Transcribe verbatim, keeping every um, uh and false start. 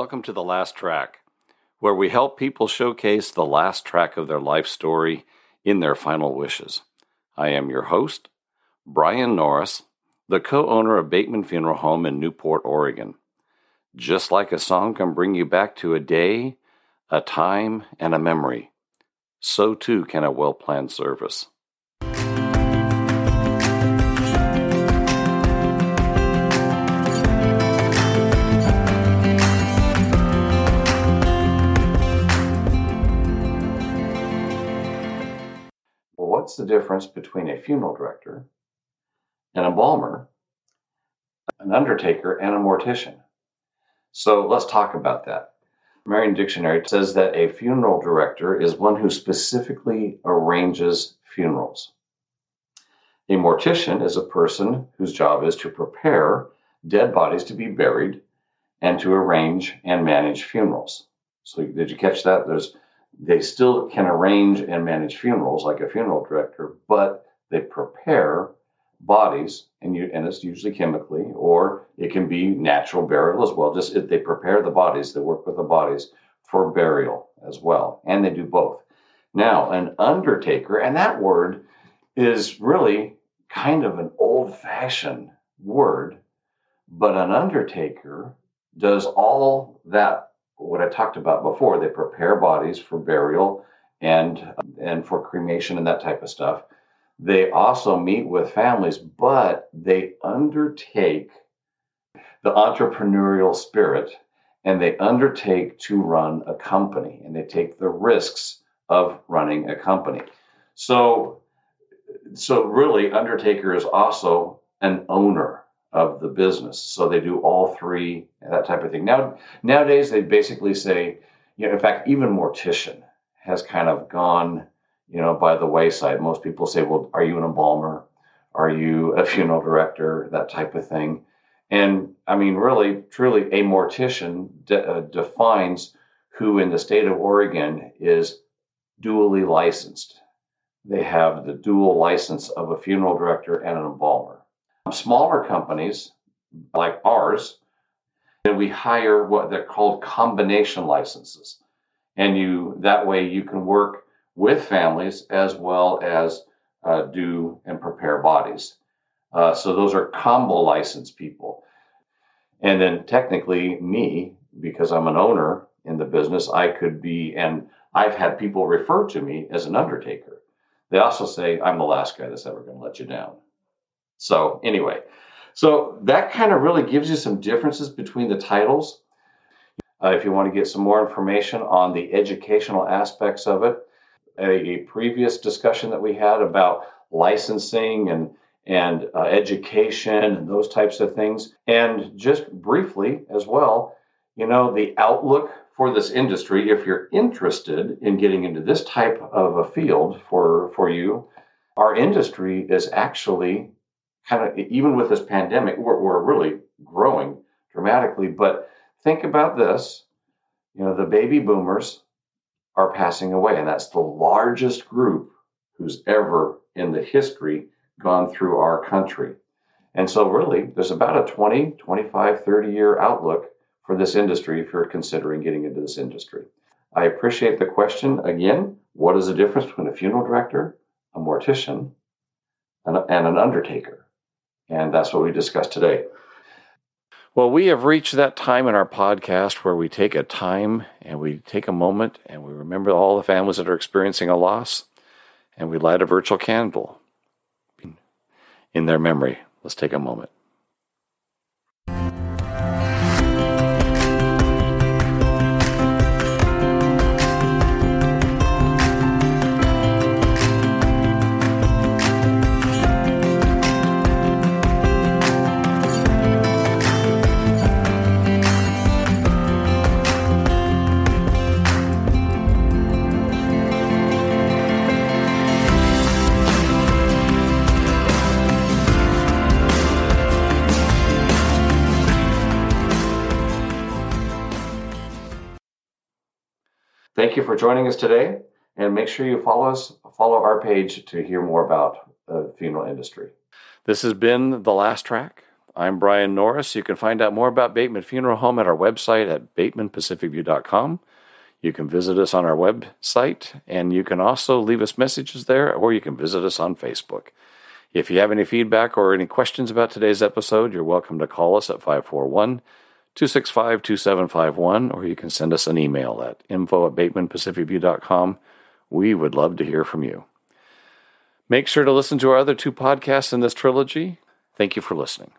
Welcome to The Last Track, where we help people showcase the last track of their life story in their final wishes. I am your host, Brian Norris, the co-owner of Bateman Funeral Home in Newport, Oregon. Just like a song can bring you back to a day, a time, and a memory, so too can a well-planned service. What's the difference between a funeral director, an embalmer, an undertaker, and a mortician? So let's talk about that. Merriam Dictionary says that a funeral director is one who specifically arranges funerals. A mortician is a person whose job is to prepare dead bodies to be buried and to arrange and manage funerals. So did you catch that? There's They still can arrange and manage funerals like a funeral director, but they prepare bodies, and, you, and it's usually chemically, or it can be natural burial as well. Just they prepare the bodies, they work with the bodies for burial as well, and they do both. Now, an undertaker, and that word is really kind of an old-fashioned word, but an undertaker does all that what I talked about before. They prepare bodies for burial and and for cremation and that type of stuff. They also meet with families, but they undertake the entrepreneurial spirit, and they undertake to run a company, and they take the risks of running a company. So, so really, undertaker is also an owner of the business. So they do all three, that type of thing. Now, nowadays, they basically say, you know, in fact, even mortician has kind of gone, you know, by the wayside. Most people say, well, are you an embalmer? Are you a funeral director? That type of thing. And I mean, really, truly, a mortician de- uh, defines who in the state of Oregon is dually licensed. They have the dual license of a funeral director and an embalmer. Smaller companies like ours, and we hire what they're called combination licenses. And you that way you can work with families as well as uh, do and prepare bodies. Uh, so those are combo license people. And then technically me, because I'm an owner in the business, I could be, and I've had people refer to me as an undertaker. They also say, I'm the last guy that's ever going to let you down. So anyway, so that kind of really gives you some differences between the titles. Uh, if you want to get some more information on the educational aspects of it, a, a previous discussion that we had about licensing and, and uh, education and those types of things. And just briefly as well, you know, the outlook for this industry, if you're interested in getting into this type of a field for, for you, our industry is actually kind of, even with this pandemic, we're, we're really growing dramatically. But think about this, you know, the baby boomers are passing away, and that's the largest group who's ever in the history gone through our country. And so really, there's about a twenty, twenty-five, thirty year outlook for this industry if you're considering getting into this industry. I appreciate the question. Again, what is the difference between a funeral director, a mortician, and, and an undertaker? And that's what we discussed today. Well, we have reached that time in our podcast where we take a time and we take a moment and we remember all the families that are experiencing a loss, and we light a virtual candle in their memory. Let's take a moment. Thank you for joining us today, and make sure you follow us, follow our page to hear more about the funeral industry. This has been The Last Track. I'm Brian Norris. You can find out more about Bateman Funeral Home at our website at bateman pacific view dot com. You can visit us on our website, and you can also leave us messages there, or you can visit us on Facebook. If you have any feedback or any questions about today's episode, you're welcome to call us at five four one, two six five, two seven five one, or you can send us an email at info at bateman pacific view dot com. We would love to hear from you. Make sure to listen to our other two podcasts in this trilogy. Thank you for listening.